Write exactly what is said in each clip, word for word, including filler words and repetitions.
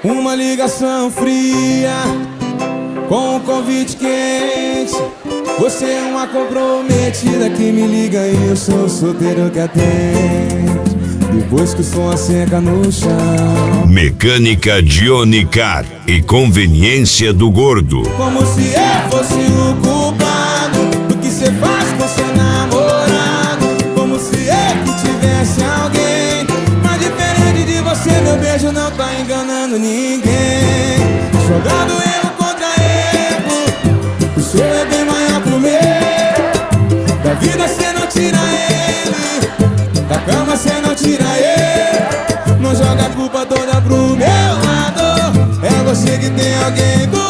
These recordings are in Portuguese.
Uma ligação fria com um convite quente. Você é uma comprometida que me liga e eu sou o solteiro que atende depois que o som seca no chão. Mecânica Johnny Car e conveniência do gordo. Como se eu fosse o culpado do que cê faz com seu namorado. Como se eu que tivesse alguém. Mas diferente de você, meu beijo não tá enganando ninguém. Jogando erro contra erro, o seu é bem maior pro meu. Da vida cê não tira ele, da cama cê não tira ele. Não joga a culpa toda pro meu lado. É você que tem alguém do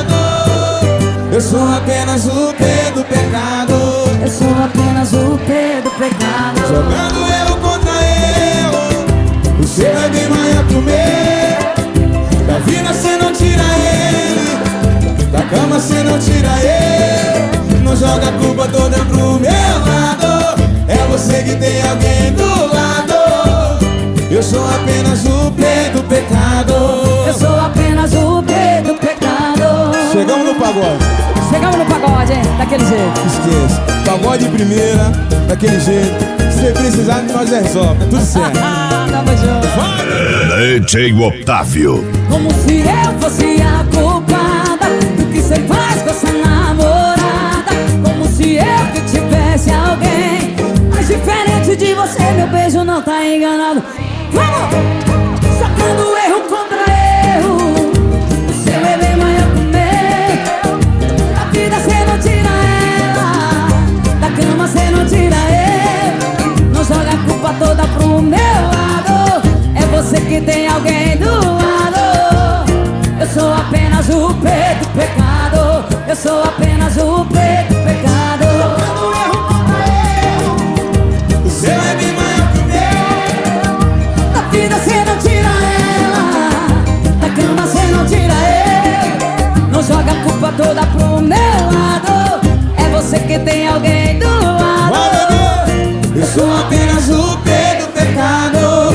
lado. Eu sou apenas o P do pecado. Eu sou apenas o P do pecado. Jogando erro contra erro, o seu é bem maior pro meu. Da vida cê não tira ele, da cama cê não tira ele. Não joga a culpa toda pro meu lado. É você que tem alguém do lado. Eu sou apenas o P do pecado. Eu sou apenas o P do pecado. Chegamos no pagode. Chegamos no pagode, hein? Daquele jeito. Esqueça, pagode de primeira, daquele jeito. Se precisar, nós resolve, tudo certo. Tamo junto. D J Otávio. Como se eu fosse a culpada do que cê faz com essa namorada. Como se eu que tivesse alguém. Mas diferente de você, meu beijo não tá enganado. Vamos! Sacando erro contra erro, o seu é bem maior que o meu. Da vida cê não tira ela, da cama cê não tira ele. Não joga a culpa toda pro meu lado. É você que tem alguém do lado. Eu sou apenas o P do pecado. Eu sou apenas o P do pecado. Sacando erro contra erro, O seu é bem maior que o meu. da vida cê não tira ela, da cama cê não tira ele. Não joga a culpa toda pro meu lado. É você que tem alguém do lado. Vai, bebê. Eu sou apenas o P do pecado.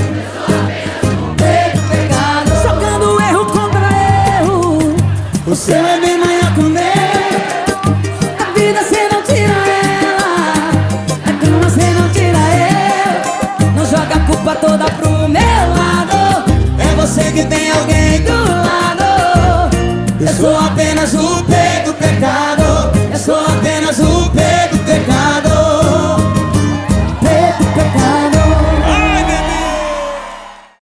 P do pecado. Jogando erro contra erro, O seu é bem maior que o meu. da vida cê não tira ela, da cama cê não tira ele. Não joga a culpa toda